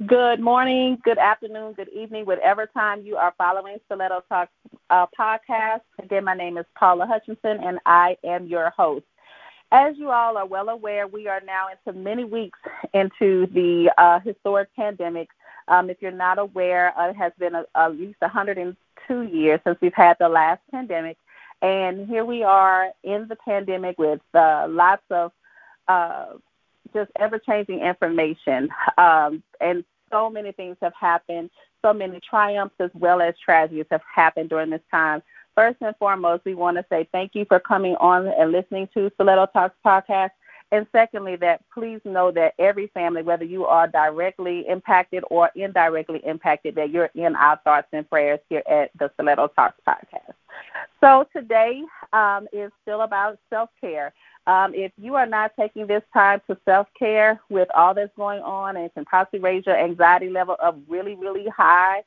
Good morning, good afternoon, good evening, whatever time you are following Stiletto Talk podcast. Again, my name is Paula Hutchinson, and I am your host. As you all are well aware, we are now into many weeks into the historic pandemic. If you're not aware, it has been at least 102 years since we've had the last pandemic. And here we are in the pandemic with lots of just ever-changing information. And so many things have happened. So many triumphs as well as tragedies have happened during this time. First and foremost, we want to say thank you for coming on and listening to Stiletto Talks podcast. And secondly, that please know that every family, whether you are directly impacted or indirectly impacted, that you're in our thoughts and prayers here at the Stiletto Talks podcast. So today is still about self-care. If you are not taking this time to self-care with all that's going on and can possibly raise your anxiety level up really, really high,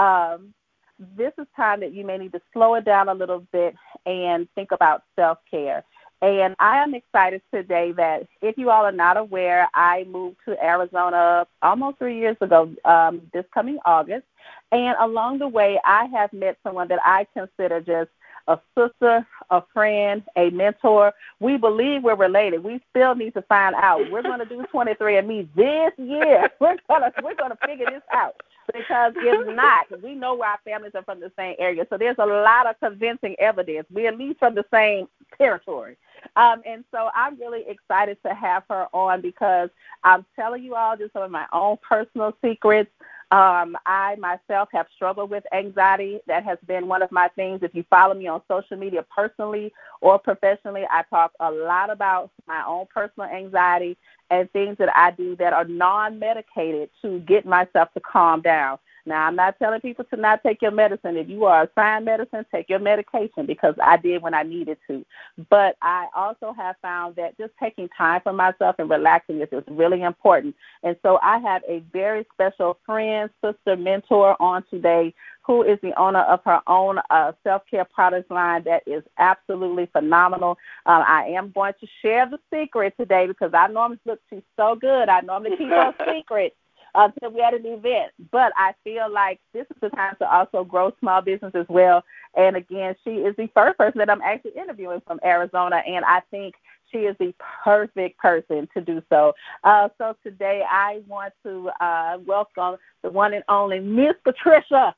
this is time that you may need to slow it down a little bit and think about self-care. And I am excited today that if you all are not aware, I moved to Arizona almost 3 years ago, this coming August. And along the way, I have met someone that I consider just a sister, a friend, a mentor. We believe we're related. We still need to find out. We're going to do 23andMe this year. We're gonna figure this out. Because if not, we know our families are from the same area. So there's a lot of convincing evidence. We're at least from the same territory. And so I'm really excited to have her on because I'm telling you all just some of my own personal secrets. I myself have struggled with anxiety. That has been one of my things. If you follow me on social media personally or professionally, I talk a lot about my own personal anxiety and things that I do that are non-medicated to get myself to calm down. Now, I'm not telling people to not take your medicine. If you are assigned medicine, take your medication because I did when I needed to. But I also have found that just taking time for myself and relaxing is really important. And so I have a very special friend, sister, mentor on today who is the owner of her own self-care products line that is absolutely phenomenal. I am going to share the secret today because I normally look, she's so good. I normally keep her secret until we had an event. But I feel like this is the time to also grow small business as well. And, again, she is the first person that I'm actually interviewing from Arizona, and I think she is the perfect person to do so. So today I want to welcome the one and only Miss Patricia.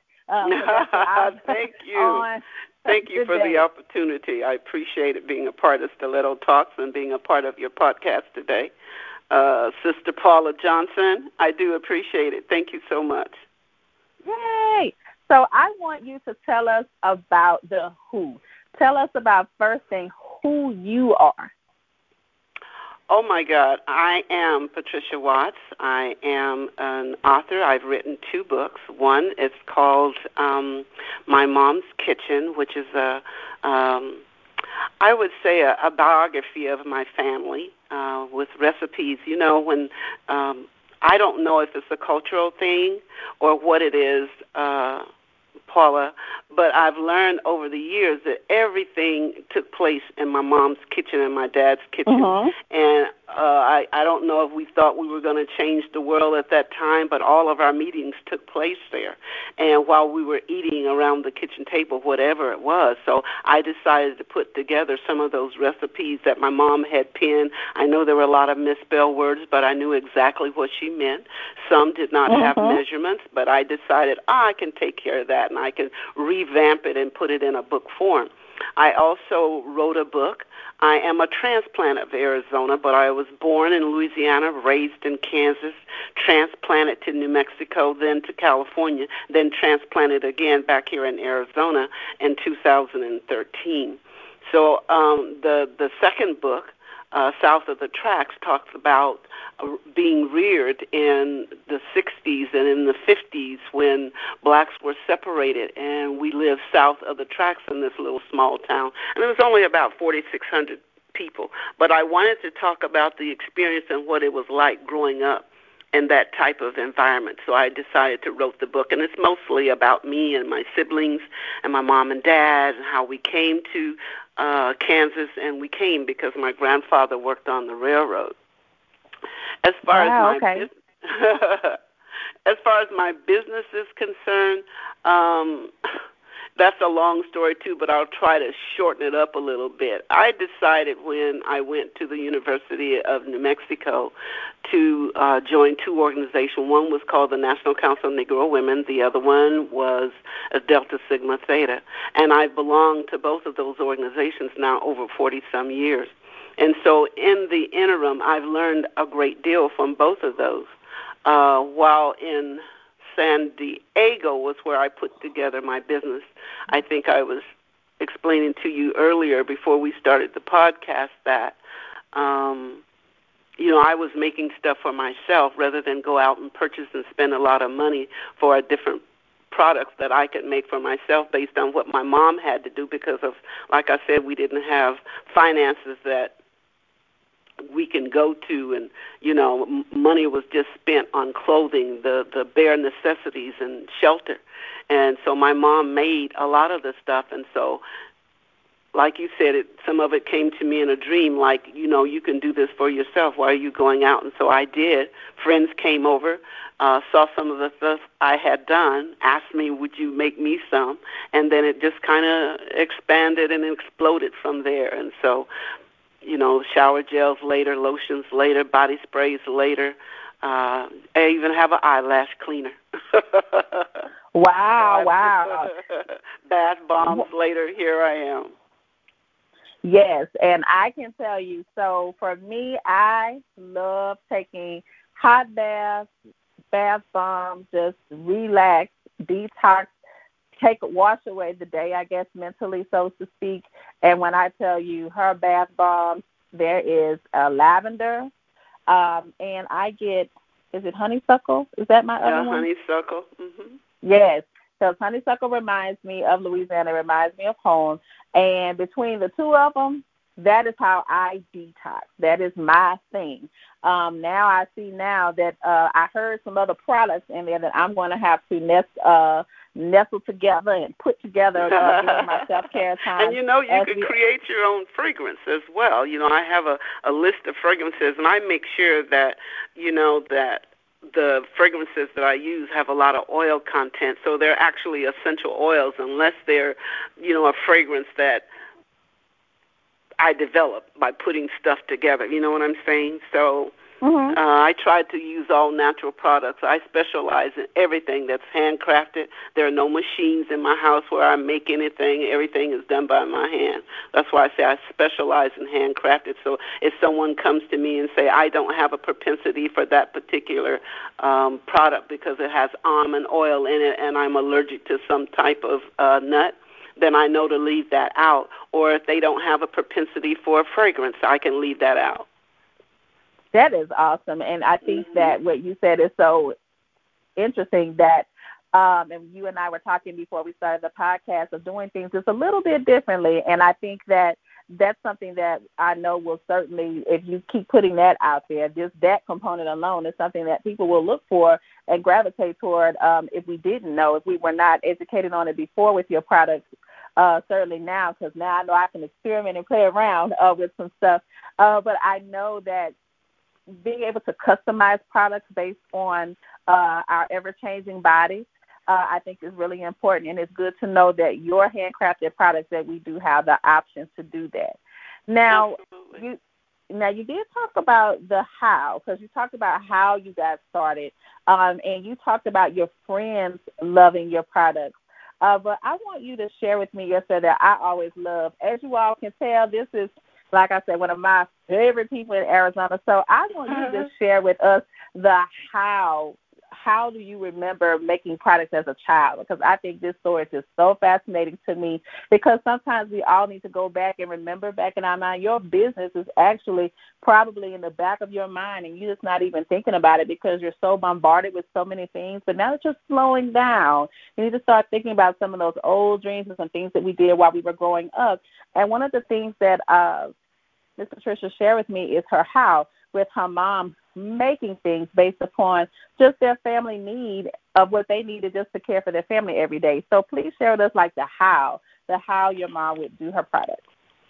Thank you. Thank you for the opportunity. I appreciate it being a part of Stiletto Talks and being a part of your podcast today. Sister Paula Johnson, I do appreciate it. Thank you so much. Yay! So I want you to tell us about the who. Tell us about, first thing, who you are. Oh, my God. I am Patricia Watts. I am an author. I've written 2 books. One is called My Mom's Kitchen, which is I would say a biography of my family with recipes. You know, when I don't know if it's a cultural thing or what it is, Paula, but I've learned over the years that everything took place in my mom's kitchen and my dad's kitchen. Mm-hmm. And I don't know if we thought we were going to change the world at that time, but all of our meetings took place there. And while we were eating around the kitchen table, whatever it was, so I decided to put together some of those recipes that my mom had penned. I know there were a lot of misspelled words, but I knew exactly what she meant. Some did not have measurements, but I decided, I can take care of that, and I can revamp it and put it in a book form. I also wrote a book. I am a transplant of Arizona, but I was born in Louisiana, raised in Kansas, transplanted to New Mexico, then to California, then transplanted again back here in Arizona in 2013. So the second book, South of the Tracks, talks about being reared in the 60s and in the 50s when blacks were separated, and we lived south of the tracks in this little small town. And it was only about 4,600 people. But I wanted to talk about the experience and what it was like growing up in that type of environment. So I decided to write the book, and it's mostly about me and my siblings and my mom and dad and how we came to Kansas, and we came because my grandfather worked on the railroad. As far as my business, As far as my business is concerned, that's a long story too, but I'll try to shorten it up a little bit. I decided when I went to the University of New Mexico to join two organizations. One was called the National Council of Negro Women. The other one was Delta Sigma Theta. And I belong to both of those organizations now over 40-some years. And so in the interim, I've learned a great deal from both of those. While in San Diego was where I put together my business. I think I was explaining to you earlier before we started the podcast that, I was making stuff for myself rather than go out and purchase and spend a lot of money for a different products that I could make for myself based on what my mom had to do because of, like I said, we didn't have finances that we can go to, and money was just spent on clothing, the bare necessities and shelter. And so my mom made a lot of the stuff, and so like you said, some of it came to me in a dream, like, you can do this for yourself. Why are you going out? And so I did. Friends came over, saw some of the stuff I had done, asked me, would you make me some? And then it just kind of expanded and exploded from there. And so shower gels later, lotions later, body sprays later. I even have an eyelash cleaner. Wow. Bath bombs later, here I am. Yes, and I can tell you, so for me, I love taking hot baths, bath bombs, just relax, detox, wash away the day, I guess, mentally, so to speak. And when I tell you her bath bombs, there is lavender, and I get, is it honeysuckle? Is that my other one? Honeysuckle. Mm-hmm. Yes. So honeysuckle reminds me of Louisiana, reminds me of home. And between the two of them, that is how I detox. That is my thing. Now I see now that I heard some other products in there that I'm going to have to nestle together and put together during my self-care time. And you can create your own fragrance as well. I have a list of fragrances, and I make sure that, that the fragrances that I use have a lot of oil content, so they're actually essential oils unless they're, a fragrance that I develop by putting stuff together. You know what I'm saying? So I try to use all natural products. I specialize in everything that's handcrafted. There are no machines in my house where I make anything. Everything is done by my hand. That's why I say I specialize in handcrafted. So if someone comes to me and say, I don't have a propensity for that particular product because it has almond oil in it and I'm allergic to some type of nut, then I know to leave that out. Or if they don't have a propensity for a fragrance, I can leave that out. That is awesome. And I think that what you said is so interesting that, and you and I were talking before we started the podcast, of doing things just a little bit differently. And I think that that's something that I know will certainly, if you keep putting that out there, just that component alone is something that people will look for and gravitate toward if we didn't know, if we were not educated on it before with your products. Certainly now, because now I know I can experiment and play around with some stuff. But I know that being able to customize products based on our ever-changing bodies, I think is really important. And it's good to know that your handcrafted products, that we do have the options to do that. Now, you did talk about the how, because you talked about how you got started, and you talked about your friends loving your products. But I want you to share with me your story that I always love. As you all can tell, this is, like I said, one of my favorite people in Arizona. So I want you to share with us the how. How do you remember making products as a child? Because I think this story is just so fascinating to me, because sometimes we all need to go back and remember back in our mind. Your business is actually probably in the back of your mind, and you're just not even thinking about it because you're so bombarded with so many things. But now that you're slowing down, you need to start thinking about some of those old dreams and some things that we did while we were growing up. And one of the things that Ms. Patricia shared with me is her how, with her mom making things based upon just their family need of what they needed just to care for their family every day. So please share with us the how your mom would do her products.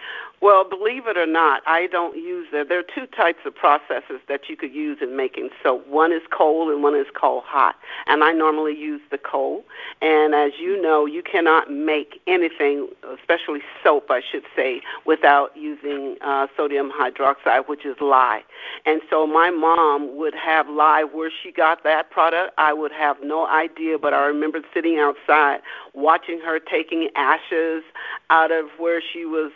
Well, believe it or not, I don't use that. There are two types of processes that you could use in making soap. One is cold and one is cold hot. And I normally use the cold. And as you know, you cannot make anything, especially soap, I should say, without using sodium hydroxide, which is lye. And so my mom would have lye. Where she got that product, I would have no idea, but I remember sitting outside watching her taking ashes out of where she was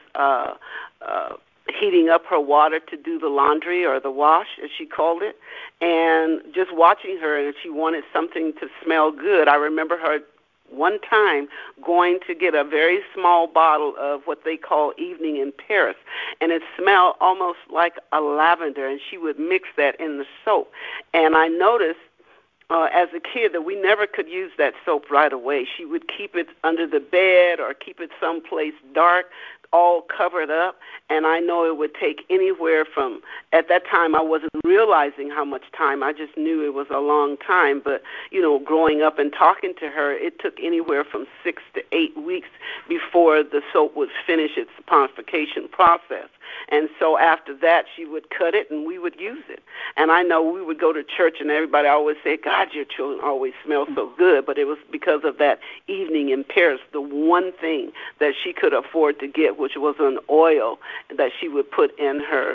heating up her water to do the laundry or the wash, as she called it, and just watching her, and she wanted something to smell good. I remember her one time going to get a very small bottle of what they call Evening in Paris, and it smelled almost like a lavender, and she would mix that in the soap. And I noticed as a kid that we never could use that soap right away. She would keep it under the bed or keep it someplace dark, all covered up, and I know it would take anywhere from, at that time I wasn't realizing how much time, I just knew it was a long time, but, growing up and talking to her, it took anywhere from 6 to 8 weeks before the soap would finish its purification process. And so after that, she would cut it and we would use it. And I know we would go to church and everybody always said, God, your children always smell so good, but it was because of that Evening in Paris, the one thing that she could afford to get, which was an oil that she would put in her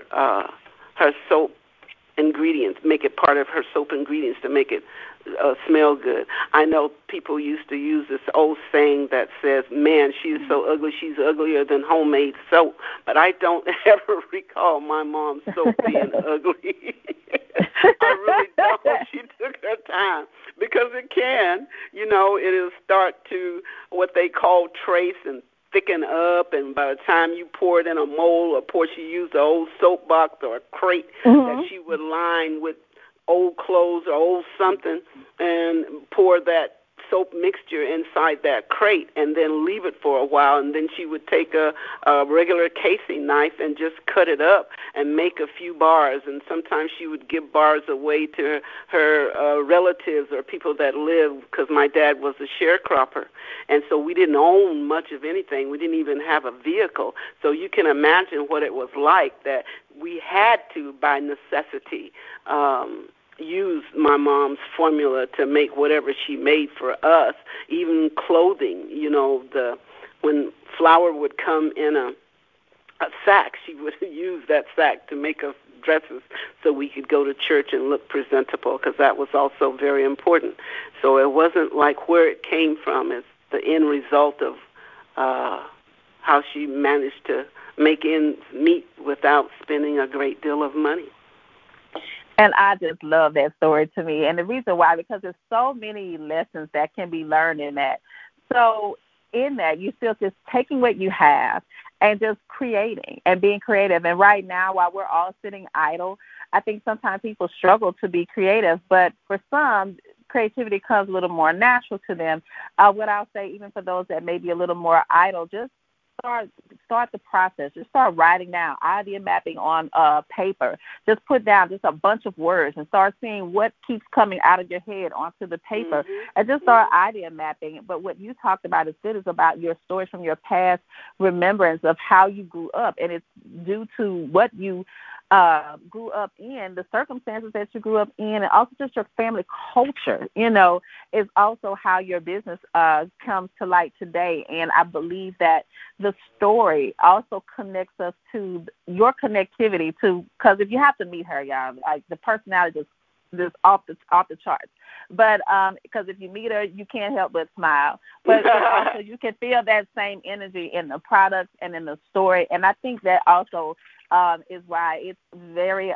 soap ingredients, make it part of her soap ingredients to make it smell good. I know people used to use this old saying that says, man, she's so ugly, she's uglier than homemade soap. But I don't ever recall my mom's soap being ugly. I really don't. She took her time because it can, it'll start to what they call trace and thicken up, and by the time you pour it in a mold, or she used an old soap box or a crate that she would line with old clothes or old something and pour that soap mixture inside that crate and then leave it for a while, and then she would take a regular casing knife and just cut it up and make a few bars, and sometimes she would give bars away to her relatives or people that lived, because my dad was a sharecropper, and so we didn't own much of anything. We didn't even have a vehicle, so you can imagine what it was like that we had to, by necessity, use my mom's formula to make whatever she made for us, even clothing. When flour would come in a sack, she would use that sack to make us dresses so we could go to church and look presentable, because that was also very important. So it wasn't like where it came from, it's the end result of how she managed to make ends meet without spending a great deal of money. And I just love that story to me. And the reason why, because there's so many lessons that can be learned in that. So in that, you still just taking what you have and just creating and being creative. And right now, while we're all sitting idle, I think sometimes people struggle to be creative. But for some, creativity comes a little more natural to them. What I'll say, even for those that may be a little more idle, just start the process. Just start writing down, idea mapping on paper. Just put down just a bunch of words and start seeing what keeps coming out of your head onto the paper, and just start idea mapping. But what you talked about is good, is about your stories from your past, remembrance of how you grew up, and it's due to what you grew up in, the circumstances that you grew up in, and also just your family culture, is also how your business comes to light today. And I believe that the story also connects us to your connectivity to, because if you have to meet her, y'all, like the personality just off the charts. But because if you meet her, you can't help but smile. But also you can feel that same energy in the products and in the story. And I think that also is why it's very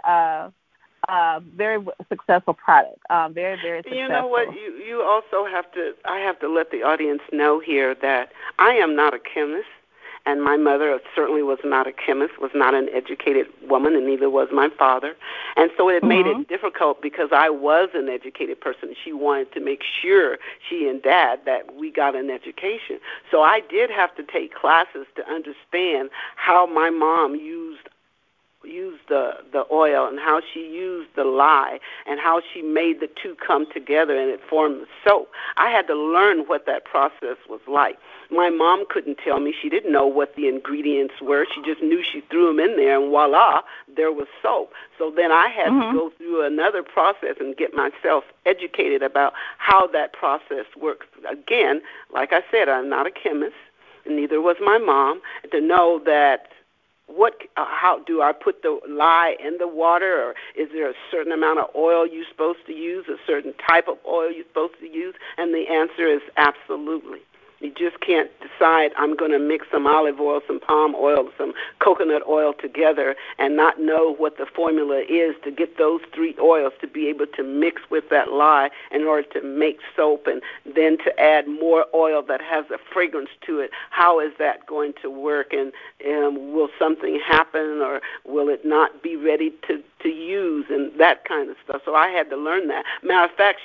successful product. Very, very successful. You know what? You also have to. I have to let the audience know here that I am not a chemist. And my mother certainly was not a chemist, was not an educated woman, and neither was my father. And so it made it difficult because I was an educated person. She wanted to make sure, she and Dad, that we got an education. So I did have to take classes to understand how my mom used the oil and how she used the lye and how she made the two come together and it formed the soap. I had to learn what that process was like. My mom couldn't tell me. She didn't know what the ingredients were. She just knew she threw them in there and voila, there was soap. So then I had to go through another process and get myself educated about how that process works. Again, like I said, I'm not a chemist, and neither was my mom, to know that how do I put the lye in the water, or is there a certain amount of oil you're supposed to use, a certain type of oil you're supposed to use? And the answer is absolutely. You just can't decide I'm going to mix some olive oil, some palm oil, some coconut oil together and not know what the formula is to get those three oils to be able to mix with that lye in order to make soap, and then to add more oil that has a fragrance to it. How is that going to work, and will something happen, or will it not be ready to use, and that kind of stuff. So I had to learn that. Matter of fact,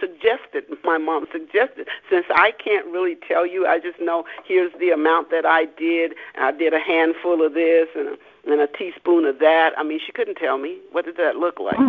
my mom suggested, since I can't really tell you, I just know here's the amount that I did. I did a handful of this and a teaspoon of that. I mean, she couldn't tell me. What did that look like?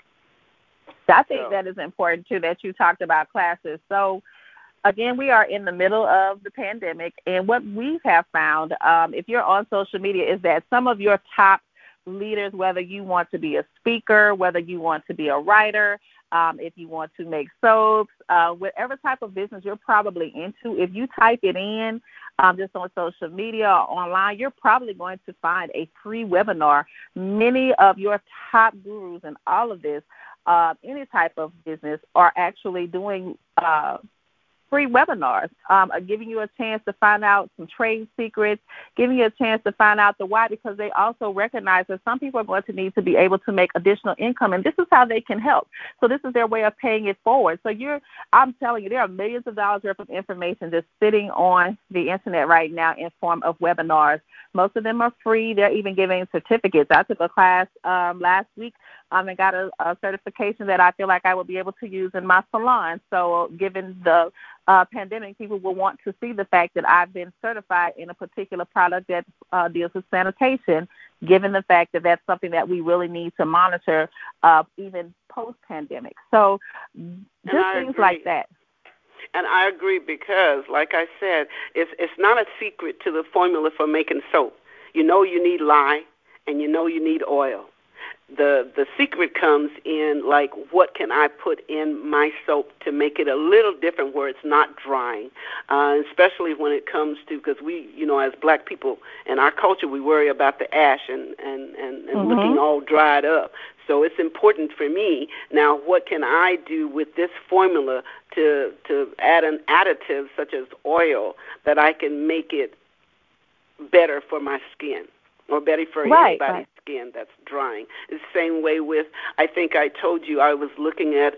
I think that is important, too, that you talked about classes. So, again, we are in the middle of the pandemic, and what we have found, if you're on social media, is that some of your top leaders, whether you want to be a speaker, whether you want to be a writer, if you want to make soaps, whatever type of business you're probably into, if you type it in just on social media or online, you're probably going to find a free webinar. Many of your top gurus in all of this, any type of business, are actually doing free webinars, giving you a chance to find out some trade secrets, giving you a chance to find out the why, because they also recognize that some people are going to need to be able to make additional income, and this is how they can help. So this is their way of paying it forward. So I'm telling you, there are millions of dollars worth of information just sitting on the internet right now in form of webinars. Most of them are free. They're even giving certificates. I took a class last week and got a certification that I feel like I will be able to use in my salon. So given the pandemic, people will want to see the fact that I've been certified in a particular product that deals with sanitation, given the fact that that's something that we really need to monitor even post-pandemic. So just things like that. And I agree because, like I said, it's not a secret to the formula for making soap. You know you need lye, and you know you need oil. The secret comes in, like, what can I put in my soap to make it a little different where it's not drying, especially when it comes to, because we, as black people in our culture, we worry about the ash and looking all dried up. So it's important for me. Now, what can I do with this formula to add an additive such as oil that I can make it better for my skin? Or better for anybody's skin that's drying. It's the same way with, I think I told you I was looking at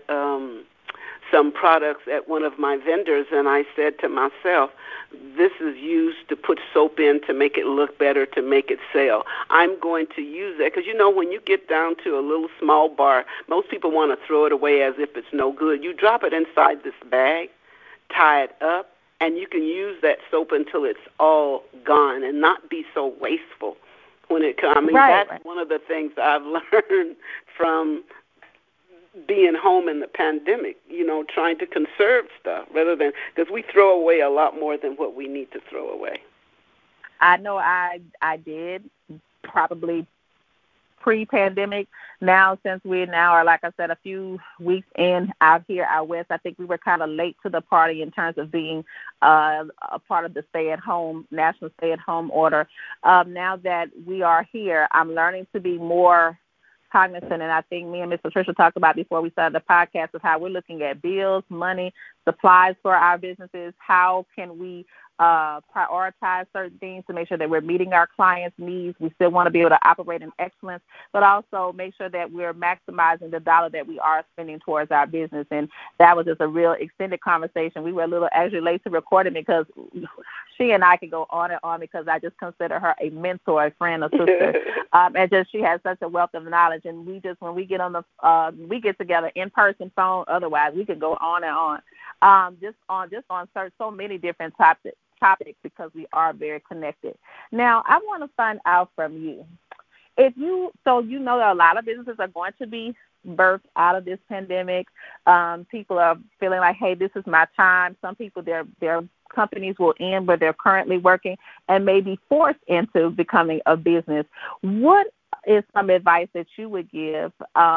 some products at one of my vendors, and I said to myself, this is used to put soap in to make it look better, to make it sell. I'm going to use that because, when you get down to a little small bar, most people want to throw it away as if it's no good. You drop it inside this bag, tie it up, and you can use that soap until it's all gone and not be so wasteful. When it comes, that's one of the things I've learned from being home in the pandemic, trying to conserve stuff rather than, because we throw away a lot more than what we need to throw away. I know I did probably pre-pandemic. Now, since we now are, like I said, a few weeks in out here out west, I think we were kind of late to the party in terms of being a part of the national stay-at-home order. Now that we are here, I'm learning to be more cognizant, and I think me and Ms. Patricia talked about before we started the podcast of how we're looking at bills, money, supplies for our businesses. How can we prioritize certain things to make sure that we're meeting our clients' needs? We still want to be able to operate in excellence, but also make sure that we're maximizing the dollar that we are spending towards our business. And that was just a real extended conversation. We were a little actually late to recording because she and I could go on and on because I just consider her a mentor, a friend, a sister, and just she has such a wealth of knowledge. And we just, when we get on the we get together in person, phone, otherwise we can go on and on, just on so many different topics because we are very connected. Now, I want to find out from you, you know that a lot of businesses are going to be birthed out of this pandemic. People are feeling like, hey, this is my time. Some people, their companies will end where they're currently working and may be forced into becoming a business. What is some advice that you would give,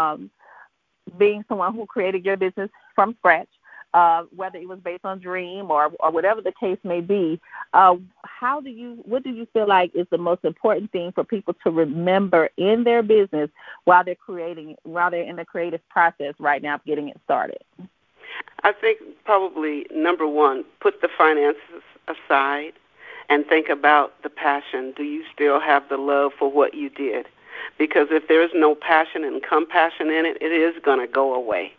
being someone who created your business from scratch, whether it was based on dream or whatever the case may be? What do you feel like is the most important thing for people to remember in their business while they're in the creative process right now of getting it started? I think probably number one, put the finances aside and think about the passion. Do you still have the love for what you did? Because if there's no passion and compassion in it, it is going to go away.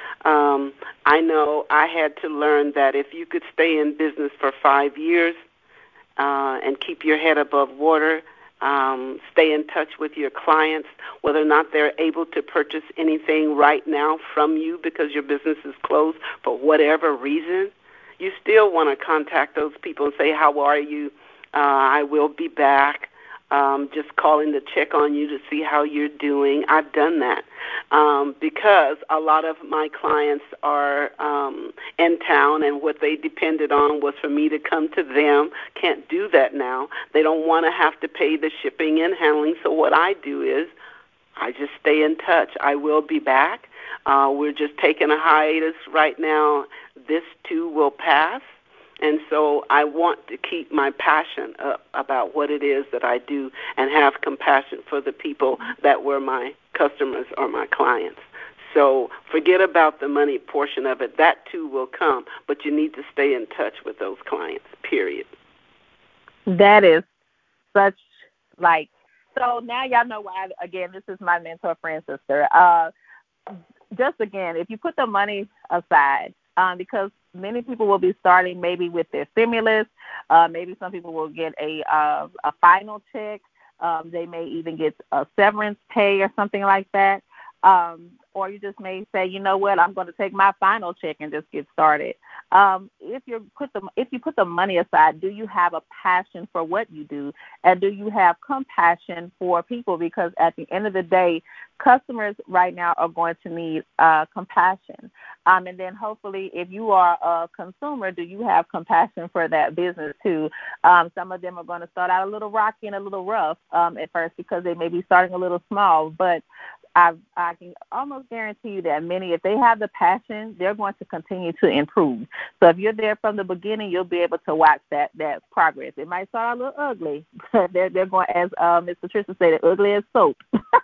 I know I had to learn that if you could stay in business for 5 years and keep your head above water, stay in touch with your clients, whether or not they're able to purchase anything right now from you because your business is closed for whatever reason, you still want to contact those people and say, how are you? I will be back. Just calling to check on you to see how you're doing. I've done that because a lot of my clients are in town, and what they depended on was for me to come to them. Can't do that now. They don't want to have to pay the shipping and handling, so what I do is I just stay in touch. I will be back. We're just taking a hiatus right now. This too will pass. And so I want to keep my passion up about what it is that I do and have compassion for the people that were my customers or my clients. So forget about the money portion of it. That too will come, but you need to stay in touch with those clients, period. That is such so now y'all know why, again, this is my mentor, friend, sister. Just again, if you put the money aside, because many people will be starting maybe with their stimulus. Maybe some people will get a final check. They may even get a severance pay or something like that. Or you just may say, you know what, I'm going to take my final check and just get started. If you put the money aside, do you have a passion for what you do, and do you have compassion for people? Because at the end of the day, customers right now are going to need compassion. And then hopefully, if you are a consumer, do you have compassion for that business too? Some of them are going to start out a little rocky and a little rough at first because they may be starting a little small, but I can almost guarantee you that many, if they have the passion, they're going to continue to improve. So if you're there from the beginning, you'll be able to watch that progress. It might start a little ugly, but they're going, as Ms. Patricia said, ugly as soap.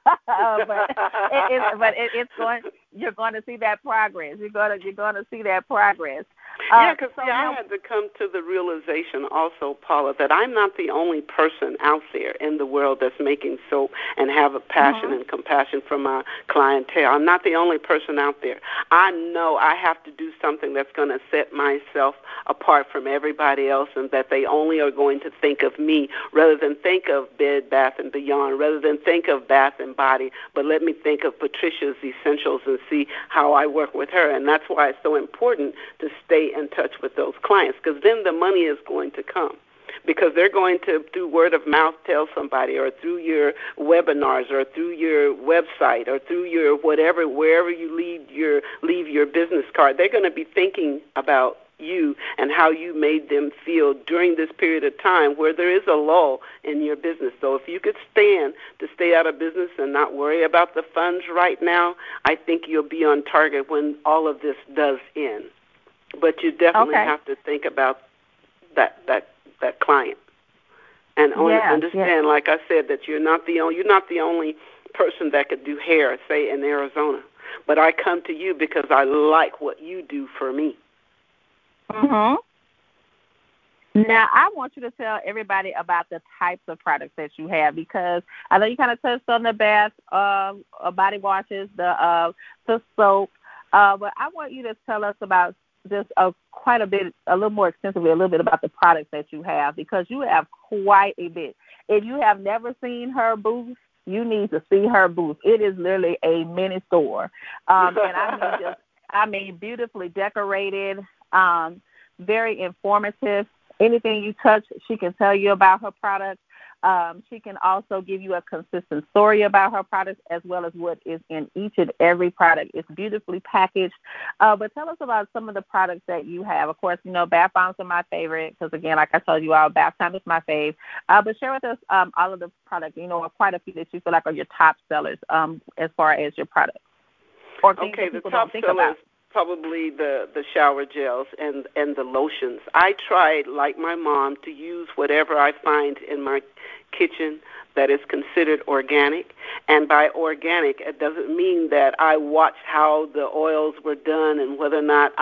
You're going to see that progress. You're going to see that progress. I had to come to the realization also, Paula, that I'm not the only person out there in the world that's making soap and have a passion and compassion for my clientele. I'm not the only person out there. I know I have to do something that's going to set myself apart from everybody else, and that they only are going to think of me rather than think of Bed Bath & Beyond, rather than think of Bath & Body, but let me think of Patricia's Essentials and see how I work with her. And that's why it's so important to stay in touch with those clients, because then the money is going to come. Because they're going to, through word of mouth, tell somebody, or through your webinars, or through your website, or through your whatever, wherever you leave your business card, they're going to be thinking about you and how you made them feel during this period of time where there is a lull in your business. So if you could stand to stay out of business and not worry about the funds right now, I think you'll be on target when all of this does end. But you definitely have to think about that client and understand, like I said, that you're not the only person that could do hair, say in Arizona. But I come to you because I like what you do for me. Mm-hmm. Now, I want you to tell everybody about the types of products that you have, because I know you kind of touched on the bath, body washes, the soap, but I want you to tell us about just quite a bit, a little more extensively, a little bit about the products that you have, because you have quite a bit. If you have never seen her booth, you need to see her booth. It is literally a mini store, and I mean beautifully decorated, very informative. Anything you touch, she can tell you about her products. She can also give you a consistent story about her products as well as what is in each and every product. It's beautifully packaged. But tell us about some of the products that you have. Of course, bath bombs are my favorite because, again, like I told you all, bath time is my fave. But share with us all of the products, quite a few that you feel like are your top sellers as far as your products or things that people don't think about. Probably the shower gels and the lotions. I tried, like my mom, to use whatever I find in my kitchen that is considered organic. And by organic, it doesn't mean that I watch how the oils were done and whether or not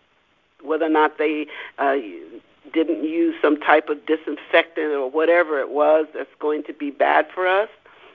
they didn't use some type of disinfectant or whatever it was that's going to be bad for us.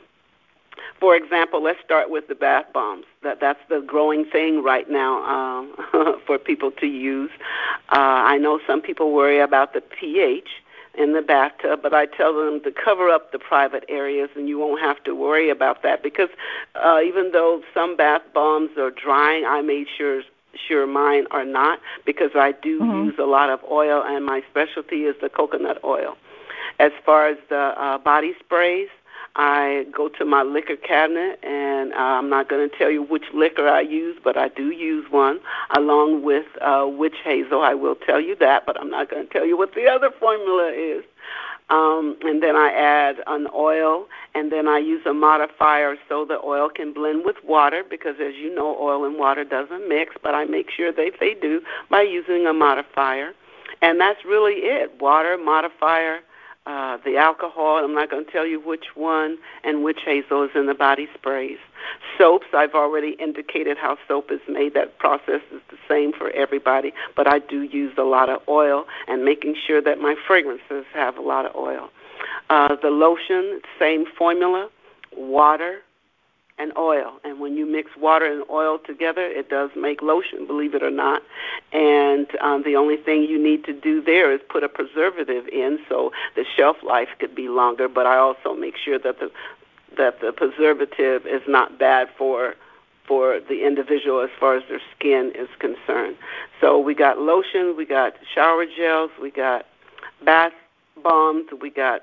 For example, let's start with the bath bombs. That's the growing thing right now for people to use. I know some people worry about the pH in the bathtub, but I tell them to cover up the private areas, and you won't have to worry about that because even though some bath bombs are drying, I made sure mine are not because I do use a lot of oil, and my specialty is the coconut oil. As far as the body sprays, I go to my liquor cabinet, and I'm not going to tell you which liquor I use, but I do use one, along with witch hazel. I will tell you that, but I'm not going to tell you what the other formula is. And then I add an oil, and then I use a modifier so the oil can blend with water because, as you know, oil and water doesn't mix, but I make sure they do by using a modifier. And that's really it, water, modifier, the alcohol, I'm not going to tell you which one, and witch hazel is in the body sprays. Soaps, I've already indicated how soap is made. That process is the same for everybody, but I do use a lot of oil and making sure that my fragrances have a lot of oil. The lotion, same formula, water and oil. And when you mix water and oil together, it does make lotion, believe it or not. And the only thing you need to do there is put a preservative in so the shelf life could be longer. But I also make sure that the preservative is not bad for the individual as far as their skin is concerned. So we got lotion, we got shower gels, we got bath bombs, we got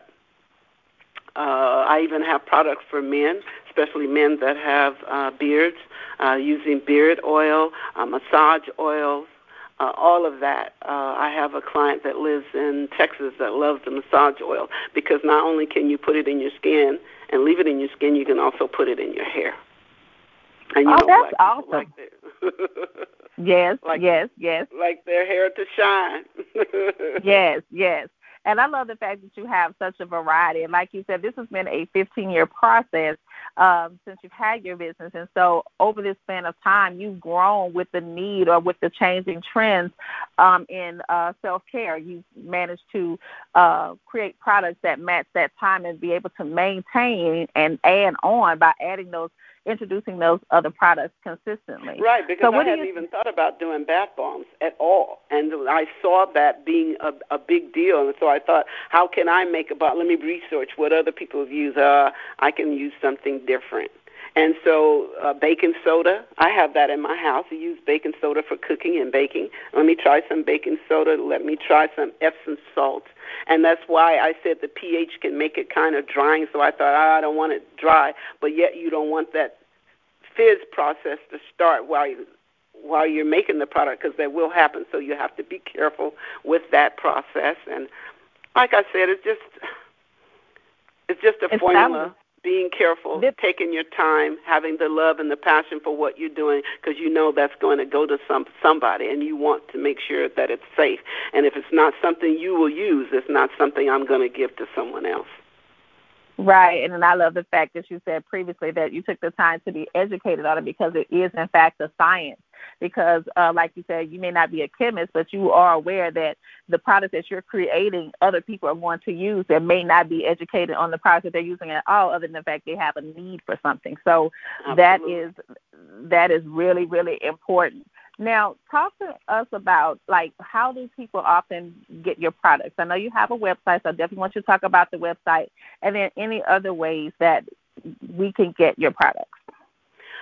I even have products for men, especially men that have beards, using beard oil, massage oils, all of that. I have a client that lives in Texas that loves the massage oil because not only can you put it in your skin and leave it in your skin, you can also put it in your hair. And that's awesome. Like yes. Like their hair to shine. Yes. And I love the fact that you have such a variety. And like you said, this has been a 15-year process since you've had your business. And so over this span of time, you've grown with the need or with the changing trends in self-care. You've managed to create products that match that time and be able to maintain and add on by introducing those other products consistently. Right, because I hadn't even thought about doing bath bombs at all. And I saw that being a big deal. And so I thought, how can I make a bomb? Let me research what other people have used. I can use something different. And so baking soda, I have that in my house. I use baking soda for cooking and baking. Let me try some baking soda. Let me try some Epsom salt. And that's why I said the pH can make it kind of drying. So I thought, I don't want it dry, but yet you don't want that fizz process to start while you're making the product because that will happen. So you have to be careful with that process. And like I said, it's just a formula. Being careful, taking your time, having the love and the passion for what you're doing because you know that's going to go to somebody and you want to make sure that it's safe. And if it's not something you will use, it's not something I'm going to give to someone else. Right, and I love the fact that you said previously that you took the time to be educated on it because it is, in fact, a science. Because, like you said, you may not be a chemist, but you are aware that the product that you're creating, other people are going to use that may not be educated on the product that they're using at all, other than the fact they have a need for something. So Absolutely. that is really, really important. Now, talk to us about, how do people often get your products? I know you have a website, so I definitely want you to talk about the website, and then any other ways that we can get your products.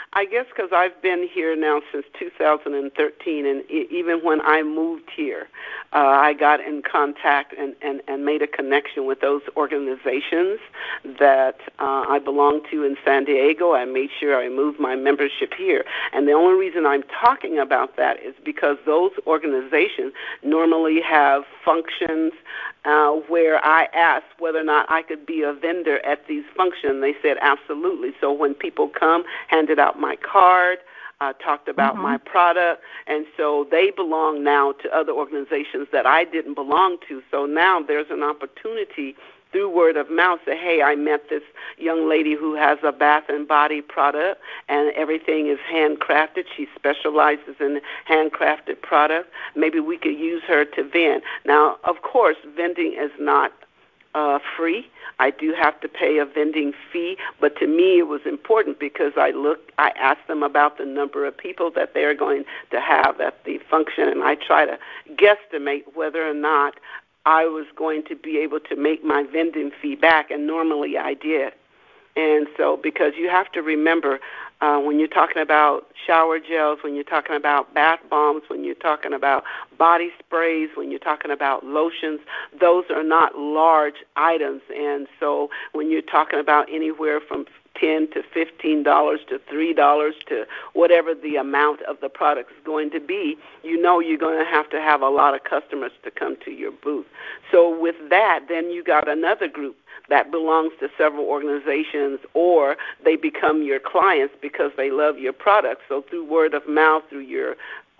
I guess because I've been here now since 2013, and even when I moved here, I got in contact and made a connection with those organizations that I belong to in San Diego. I made sure I moved my membership here. And the only reason I'm talking about that is because those organizations normally have functions where I asked whether or not I could be a vendor at these functions. They said absolutely. So when people come, handed out my card, talked about my product, and so they belong now to other organizations that I didn't belong to. So now there's an opportunity through word of mouth, say, hey, I met this young lady who has a bath and body product, and everything is handcrafted. She specializes in handcrafted products. Maybe we could use her to vend. Now, of course, vending is not free. I do have to pay a vending fee, but to me it was important because I asked them about the number of people that they're going to have at the function, and I try to guesstimate whether or not I was going to be able to make my vending fee back, and normally I did. And so because you have to remember when you're talking about shower gels, when you're talking about bath bombs, when you're talking about body sprays, when you're talking about lotions, those are not large items. And so when you're talking about anywhere from $10 to $15 to $3 to whatever the amount of the product is going to be, you know you're going to have a lot of customers to come to your booth. So with that, then you got another group that belongs to several organizations, or they become your clients because they love your product. So through word of mouth, through your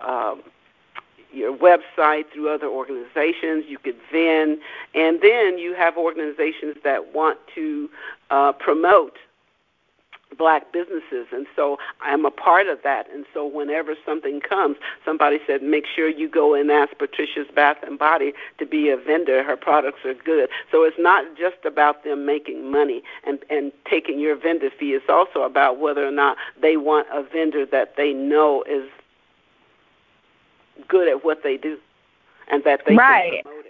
website, through other organizations, you could vend. And then you have organizations that want to promote Black businesses, and so I'm a part of that. And so whenever something comes, somebody said, make sure you go and ask Patricia's Bath and Body to be a vendor. Her products are good. So it's not just about them making money and taking your vendor fee. It's also about whether or not they want a vendor that they know is good at what they do and that they can promote it.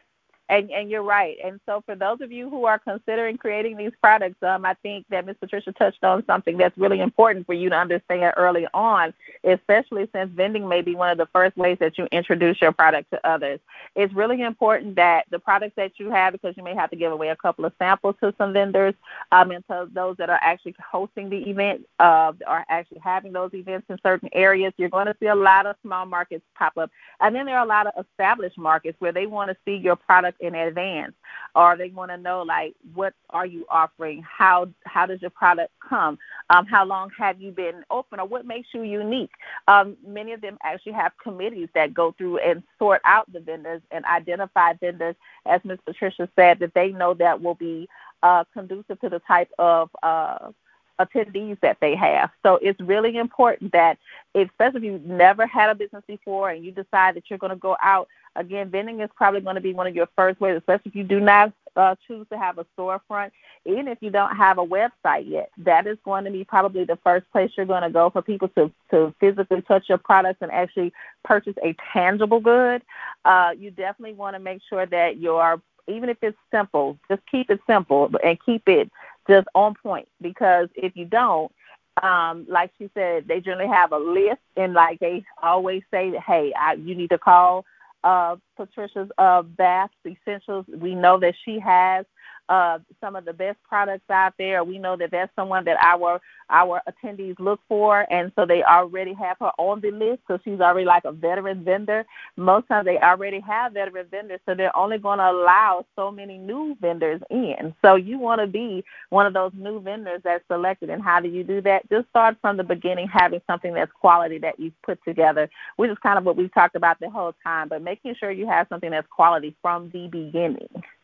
And you're right. And so for those of you who are considering creating these products, I think that Ms. Patricia touched on something that's really important for you to understand early on, especially since vending may be one of the first ways that you introduce your product to others. It's really important that the products that you have, because you may have to give away a couple of samples to some vendors, and to those that are actually hosting the event, are actually having those events in certain areas, you're going to see a lot of small markets pop up. And then there are a lot of established markets where they want to see your product in advance, or they want to know, like, what are you offering? How does your product come? How long have you been open, or what makes you unique? Many of them actually have committees that go through and sort out the vendors and identify vendors, as Ms. Patricia said, that they know that will be conducive to the type of attendees that they have. So it's really important that, especially if you've never had a business before and you decide that you're going to go out, again, vending is probably going to be one of your first ways, especially if you do not choose to have a storefront. Even if you don't have a website yet, that is going to be probably the first place you're going to go for people to physically touch your products and actually purchase a tangible good. You definitely want to make sure that even if it's simple, just keep it simple and keep it just on point, because if you don't, like she said, they generally have a list, and like they always say, hey, you need to call Patricia's Bath Essentials. We know that she has some of the best products out there. We know that that's someone that our attendees look for, and so they already have her on the list, so she's already like a veteran vendor. Most times they already have veteran vendors, so they're only going to allow so many new vendors in. So you want to be one of those new vendors that's selected. And how do you do that? Just start from the beginning, having something that's quality that you've put together, which is kind of what we've talked about the whole time, but making sure you have something that's quality from the beginning.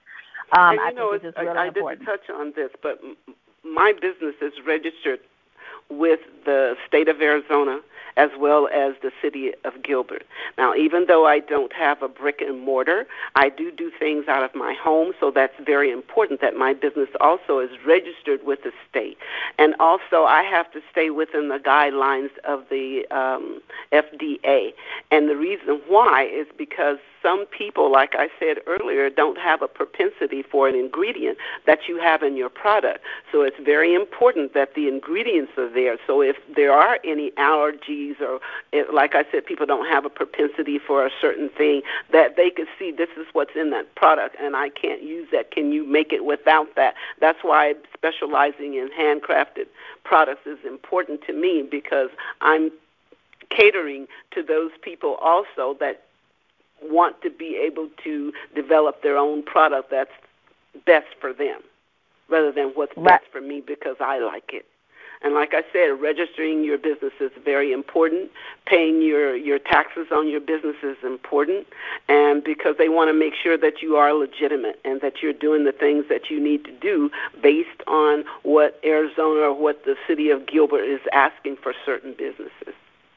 And I think it's really I important. didn't touch on this, but my business is registered with the state of Arizona as well as the city of Gilbert. Now, even though I don't have a brick and mortar, I do things out of my home, so that's very important that my business also is registered with the state. And also I have to stay within the guidelines of the FDA. And the reason why is because some people, like I said earlier, don't have a propensity for an ingredient that you have in your product. So it's very important that the ingredients are there. So if there are any allergies or, like I said, people don't have a propensity for a certain thing, that they could see this is what's in that product and I can't use that. Can you make it without that? That's why specializing in handcrafted products is important to me, because I'm catering to those people also that want to be able to develop their own product that's best for them rather than what's best for me because I like it. And like I said, registering your business is very important. Paying your taxes on your business is important, and because they want to make sure that you are legitimate and that you're doing the things that you need to do based on what Arizona or what the city of Gilbert is asking for certain businesses.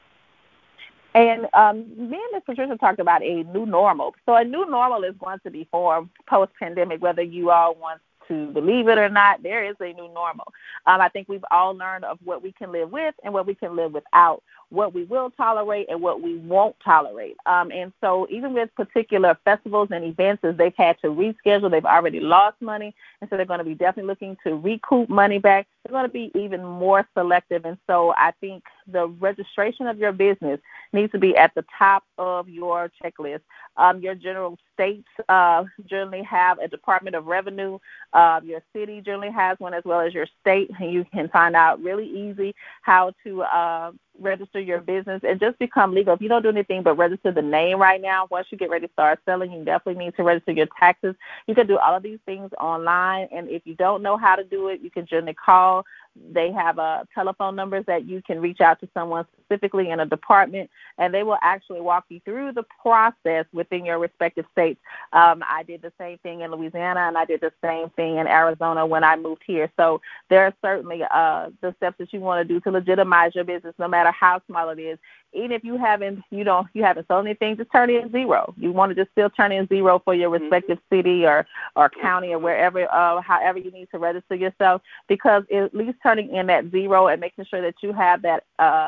And me and Ms. Patricia talked about a new normal. So a new normal is going to be formed post-pandemic, whether you all want to believe it or not. There is a new normal. I think we've all learned of what we can live with and what we can live without, what we will tolerate and what we won't tolerate. And so even with particular festivals and events, as they've had to reschedule, they've already lost money, and so they're going to be definitely looking to recoup money back. They're going to be even more selective. And so I think the registration of your business needs to be at the top of your checklist. Your general states generally have a Department of Revenue. Your city generally has one, as well as your state, and you can find out really easy how to register your business and just become legal. If you don't do anything but register the name right now, once you get ready to start selling, you definitely need to register your taxes. You can do all of these things online, and if you don't know how to do it, you can generally call. They have telephone numbers that you can reach out to someone specifically in a department, and they will actually walk you through the process within your respective states. I did the same thing in Louisiana, and I did the same thing in Arizona when I moved here. So there are certainly the steps that you want to do to legitimize your business, no matter how small it is. Even if you haven't sold anything, just turn in zero. You want to just still turn in zero for your respective city or county or wherever, however you need to register yourself, because at least turning in that zero and making sure that you have that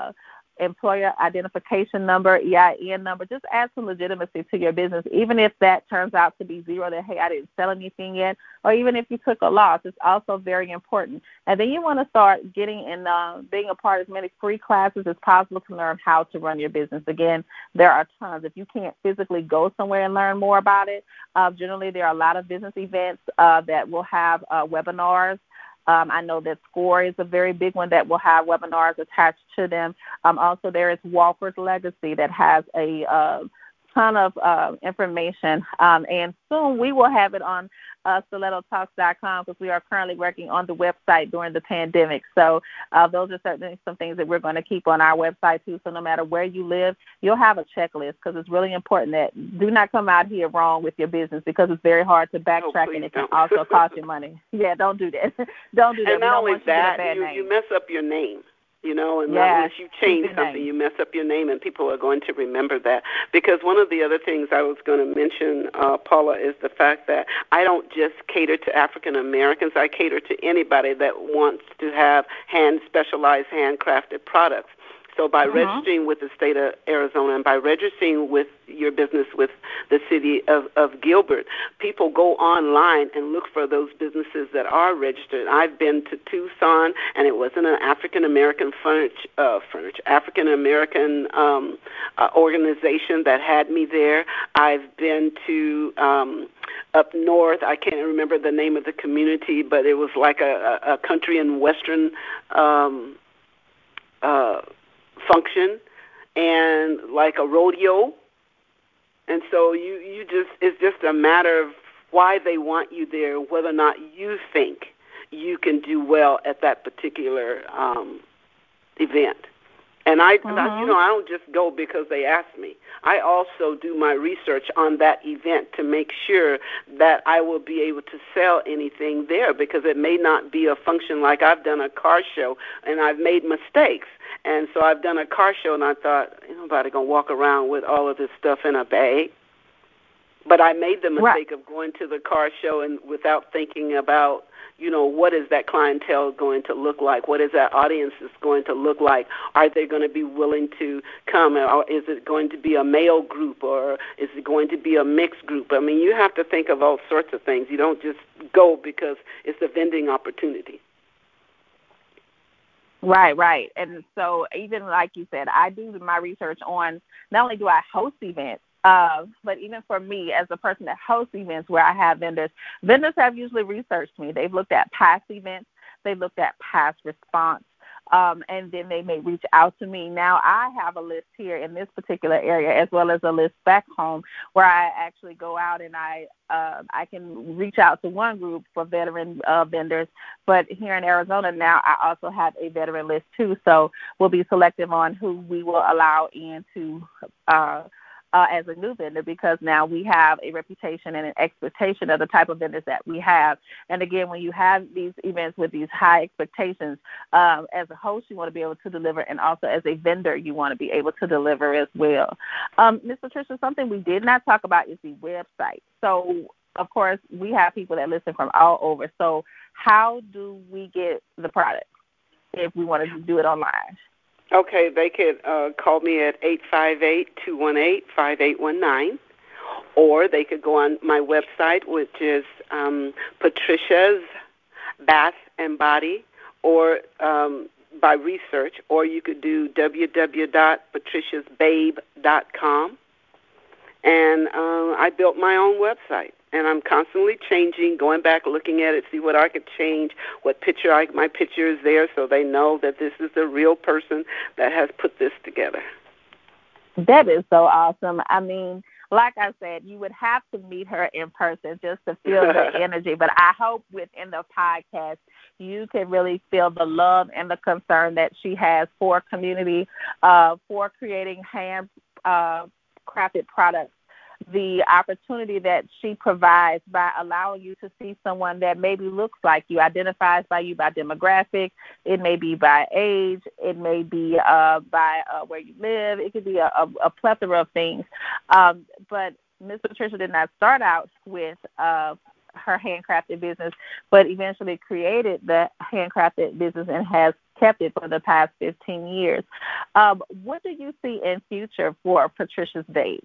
employer identification number, EIN number, just add some legitimacy to your business, even if that turns out to be zero, that, hey, I didn't sell anything yet, or even if you took a loss. It's also very important. And then you want to start getting in, being a part of as many free classes as possible to learn how to run your business. Again, there are tons. If you can't physically go somewhere and learn more about it, generally there are a lot of business events that will have webinars. I know that SCORE is a very big one that will have webinars attached to them. Also, there is Walker's Legacy that has a ton of information. And soon we will have it on StilettoTalks.com, because we are currently working on the website during the pandemic. So those are certainly some things that we're going to keep on our website too. So no matter where you live, you'll have a checklist, because it's really important that do not come out here wrong with your business, because it's very hard to backtrack, and it can also cost you money. Yeah, don't do that. Don't do that. And not only that, you mess up your name. And unless you change something, you mess up your name, and people are going to remember that. Because one of the other things I was going to mention, Paula, is the fact that I don't just cater to African Americans. I cater to anybody that wants to have specialized handcrafted products. So by registering with the state of Arizona and by registering with your business with the city of Gilbert, people go online and look for those businesses that are registered. I've been to Tucson, and it wasn't an African-American African-American organization that had me there. I've been to up north. I can't remember the name of the community, but it was like a country and western function, and like a rodeo. And so it's just a matter of why they want you there, whether or not you think you can do well at that particular event. And I don't just go because they ask me. I also do my research on that event to make sure that I will be able to sell anything there, because it may not be a function. Like I've done a car show and I've made mistakes. And so I've done a car show and I thought, nobody going to walk around with all of this stuff in a bag. But I made the mistake of going to the car show and without thinking about, what is that clientele going to look like? What is that audience is going to look like? Are they going to be willing to come? Or is it going to be a male group, or is it going to be a mixed group? I mean, you have to think of all sorts of things. You don't just go because it's a vending opportunity. Right. And so even like you said, I do my research on not only do I host events, but even for me as a person that hosts events where I have vendors have usually researched me. They've looked at past events. They've looked at past response. And then they may reach out to me. Now, I have a list here in this particular area as well as a list back home where I actually go out and I can reach out to one group for veteran vendors. But here in Arizona now, I also have a veteran list too. So we'll be selective on who we will allow in to as a new vendor, because now we have a reputation and an expectation of the type of vendors that we have. And again, when you have these events with these high expectations, as a host, you want to be able to deliver, and also as a vendor, you want to be able to deliver as well. Ms. Patricia, something we did not talk about is the website. So, of course, we have people that listen from all over. So how do we get the product if we want to do it online? Okay, they could call me at 858-218-5819, or they could go on my website, which is Patricia's Bath and Body, or by research, or you could do www.patriciasbabe.com. And I built my own website, and I'm constantly changing, going back, looking at it, see what I could change, what picture my picture is there, so they know that this is the real person that has put this together. That is so awesome. I mean, like I said, you would have to meet her in person just to feel the energy. But I hope within the podcast you can really feel the love and the concern that she has for community, for creating hand crafted products, the opportunity that she provides by allowing you to see someone that maybe looks like you, identifies by you by demographic, it may be by age, it may be by where you live, it could be a plethora of things. But Ms. Patricia did not start out with her handcrafted business, but eventually created the handcrafted business and has kept it for the past 15 years. What do you see in future for Patricia's Babe?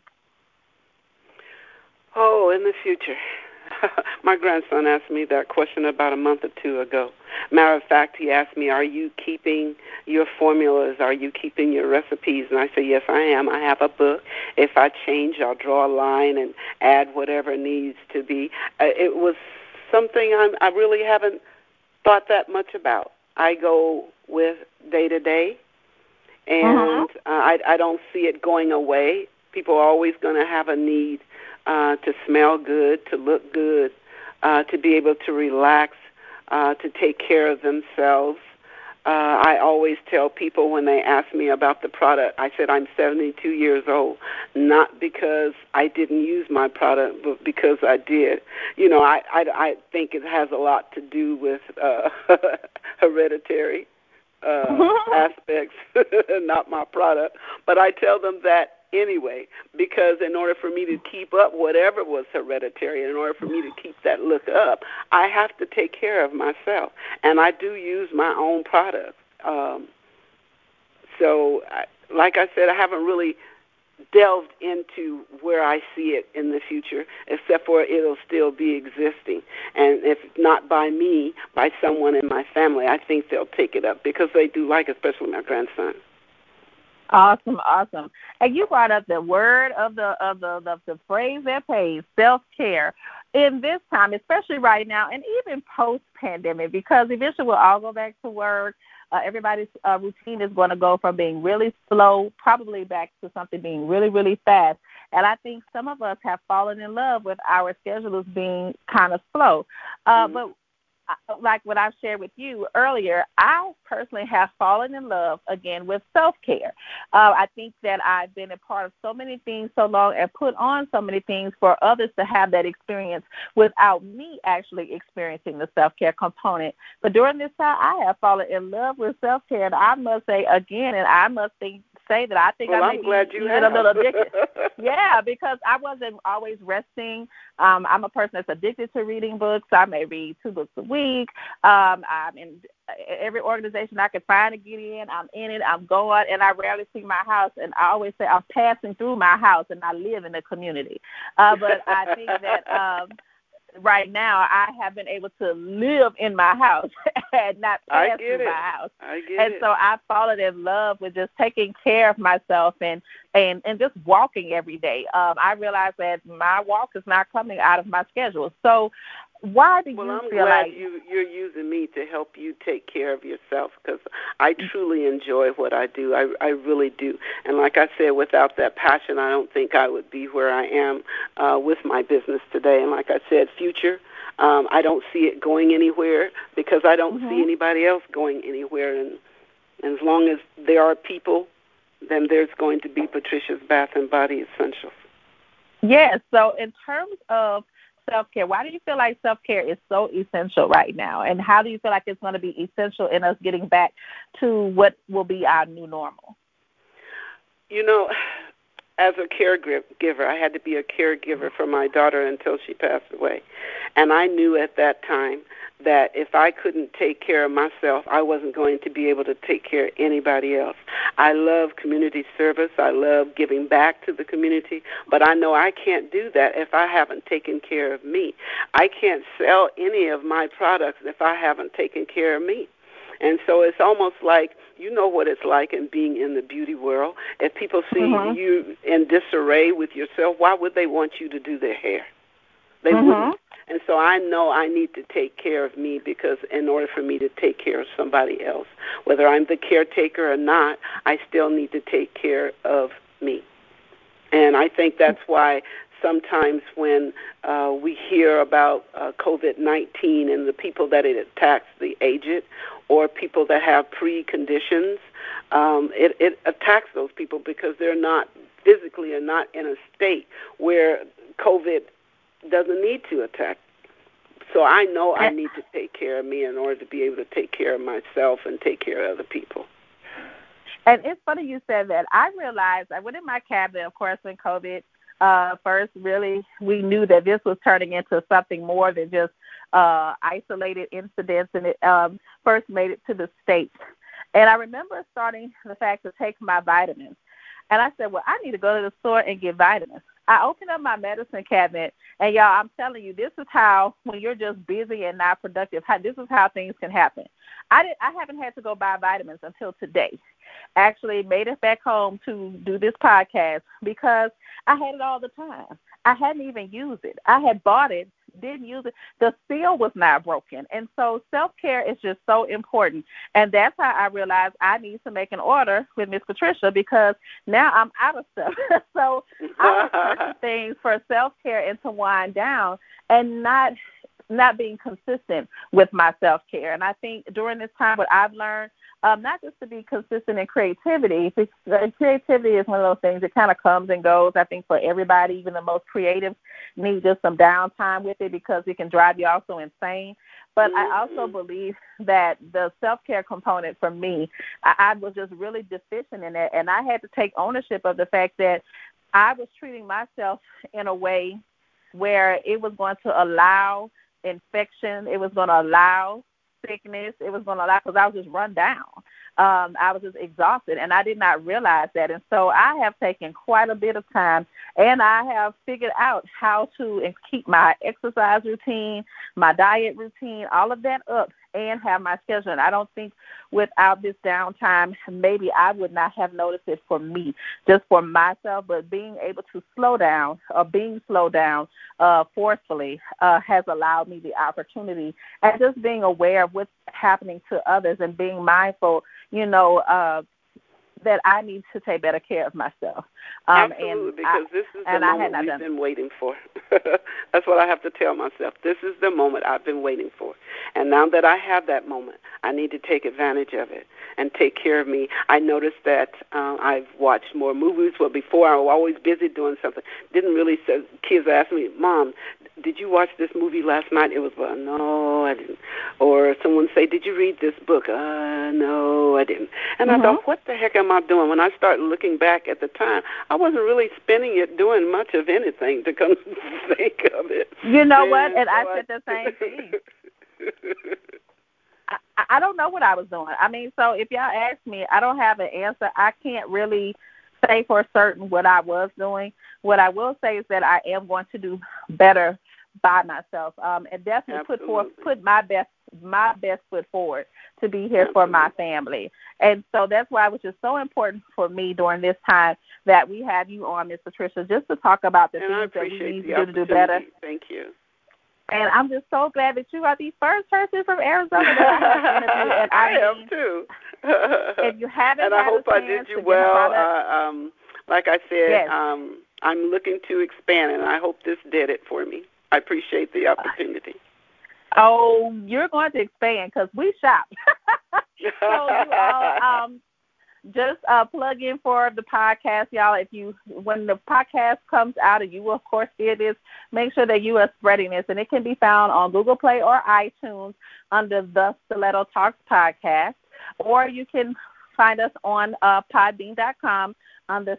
Oh, in the future. My grandson asked me that question about a month or two ago. Matter of fact, he asked me, are you keeping your formulas? Are you keeping your recipes? And I said, yes, I am. I have a book. If I change, I'll draw a line and add whatever needs to be. It was something I really haven't thought that much about. I go with day to day, and I don't see it going away. People are always going to have a need to smell good, to look good, to be able to relax, to take care of themselves. I always tell people when they ask me about the product, I said I'm 72 years old, not because I didn't use my product, but because I did. You know, I think it has a lot to do with hereditary aspects, not my product. But I tell them that anyway, because in order for me to keep up whatever was hereditary, in order for me to keep that look up, I have to take care of myself. And I do use my own product. Like I said, I haven't really delved into where I see it in the future, except for it'll still be existing. And if not by me, by someone in my family, I think they'll take it up because they do like it, especially my grandson. Awesome. And you brought up the word of the phrase that pays, self-care. In this time, especially right now, and even post-pandemic, because eventually we'll all go back to work. Everybody's routine is going to go from being really slow, probably back to something being really, really fast. And I think some of us have fallen in love with our schedules being kind of slow. But like what I've shared with you earlier, I personally have fallen in love again with self-care. I think that I've been a part of so many things so long and put on so many things for others to have that experience without me actually experiencing the self-care component. But during this time, I have fallen in love with self-care, and I must say again, and I must say that I think well, I may I'm glad be you even have. a little addicted. Yeah, because I wasn't always resting. I'm a person that's addicted to reading books. I may read 2 books a week. I'm in every organization I can find to get in. I'm in it. I'm going, and I rarely see my house. And I always say I'm passing through my house, and I live in the community. But I think that right now I have been able to live in my house and not pass through my house. And so I've fallen in love with just taking care of myself and just walking every day. I realize that my walk is not coming out of my schedule. So why do you feel like... Well, I'm glad you're using me to help you take care of yourself, because I truly enjoy what I do. I really do. And like I said, without that passion, I don't think I would be where I am with my business today. And like I said, future, I don't see it going anywhere because I don't see anybody else going anywhere. And as long as there are people, then there's going to be Patricia's Bath and Body Essentials. Yes. So in terms of self-care, why do you feel like self-care is so essential right now? And how do you feel like it's going to be essential in us getting back to what will be our new normal? You know, as a caregiver, I had to be a caregiver for my daughter until she passed away. And I knew at that time that if I couldn't take care of myself, I wasn't going to be able to take care of anybody else. I love community service. I love giving back to the community, but I know I can't do that if I haven't taken care of me. I can't sell any of my products if I haven't taken care of me. And so it's almost like, you know what it's like in being in the beauty world. If people see you in disarray with yourself, why would they want you to do their hair? They wouldn't. And so I know I need to take care of me, because in order for me to take care of somebody else, whether I'm the caretaker or not, I still need to take care of me. And I think that's why sometimes when we hear about COVID-19 and the people that it attacks, the aged, or people that have preconditions, it attacks those people because they're not physically or not in a state where COVID doesn't need to attack. So I know I need to take care of me in order to be able to take care of myself and take care of other people. And it's funny you said that. I realized I went in my cabinet, of course, when COVID first really, we knew that this was turning into something more than just isolated incidents, and it first made it to the States. And I remember starting the fact to take my vitamins. And I said, well, I need to go to the store and get vitamins. I opened up my medicine cabinet, and, y'all, I'm telling you, this is how, when you're just busy and not productive, this is how things can happen. I haven't had to go buy vitamins until today. Actually made it back home to do this podcast because I had it all the time. I hadn't even used it. I had bought it, didn't use it. The seal was not broken. And so self-care is just so important. And that's how I realized I need to make an order with Miss Patricia, because now I'm out of stuff. So I have certain things for self-care and to wind down and not being consistent with my self-care. And I think during this time what I've learned, not just to be consistent in creativity. Creativity is one of those things that kind of comes and goes. I think for everybody, even the most creative, need just some downtime with it because it can drive you also insane. But I also believe that the self-care component for me, I was just really deficient in it, and I had to take ownership of the fact that I was treating myself in a way where it was going to allow infection, it was going to allow sickness, it was going to allow, because I was just run down. I was just exhausted, and I did not realize that. And so I have taken quite a bit of time, and I have figured out how to keep my exercise routine, my diet routine, all of that up, and have my schedule. And I don't think without this downtime, maybe I would not have noticed it for me, just for myself. But being able to slow down, or being slowed down forcefully, has allowed me the opportunity, and just being aware of what's happening to others and being mindful, that I need to take better care of myself. Absolutely, because this is the moment we've been waiting for. That's what I have to tell myself. This is the moment I've been waiting for. And now that I have that moment, I need to take advantage of it and take care of me. I noticed that I've watched more movies. Well, before I was always busy doing something. Didn't really say, kids ask me, Mom, did you watch this movie last night? It was, well, no, I didn't. Or someone say, did you read this book? No, I didn't. And I thought, what the heck am I doing? When I started looking back at the time, I wasn't really spending it doing much of anything to come to think of it. You know what? And I said the same thing. I don't know what I was doing. I mean, so if y'all ask me, I don't have an answer. I can't really say for certain what I was doing. What I will say is that I am going to do better by myself, and definitely put my best foot forward to be here for my family. And so that's why it was just so important for me during this time that we have you on, Ms. Patricia, just to talk about the things that we need to do better. Thank you. And I'm just so glad that you are the first person from Arizona that I have interviewed. And I am too. If you haven't, and I hope I did you well. Like I said, yes. I'm looking to expand, and I hope this did it for me. I appreciate the opportunity. Oh, you're going to expand because we shop. So you all just plug in for the podcast, y'all. When the podcast comes out, and you will, of course, hear this, make sure that you are spreading this. And it can be found on Google Play or iTunes under the Stiletto Talks podcast. Or you can find us on podbean.com under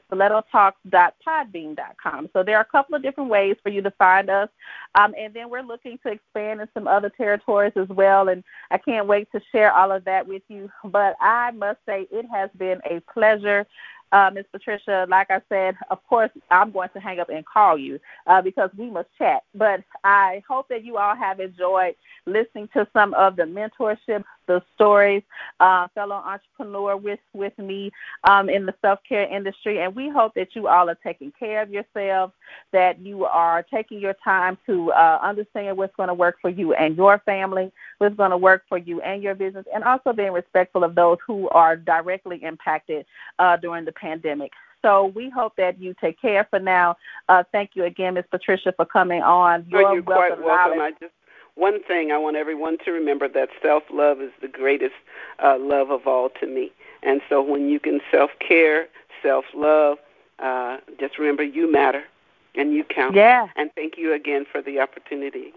stilettotalks.podbean.com. So there are a couple of different ways for you to find us. And then we're looking to expand in some other territories as well, and I can't wait to share all of that with you. But I must say it has been a pleasure. Ms. Patricia, like I said, of course, I'm going to hang up and call you because we must chat. But I hope that you all have enjoyed listening to some of the mentorship, the stories, fellow entrepreneur with me in the self-care industry. And we hope that you all are taking care of yourselves, that you are taking your time to understand what's going to work for you and your family, what's going to work for you and your business, and also being respectful of those who are directly impacted during the pandemic. So we hope that you take care for now. Thank you again, Ms. Patricia, for coming on. You're quite welcome. One thing I want everyone to remember, that self-love is the greatest love of all to me. And so when you can self-care, self-love, just remember you matter and you count. Yeah. And thank you again for the opportunity.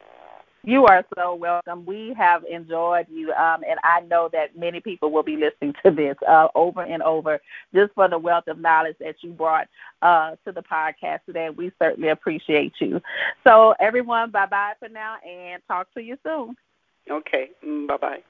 You are so welcome. We have enjoyed you, and I know that many people will be listening to this over and over just for the wealth of knowledge that you brought to the podcast today. We certainly appreciate you. So, everyone, bye-bye for now, and talk to you soon. Okay. Bye-bye.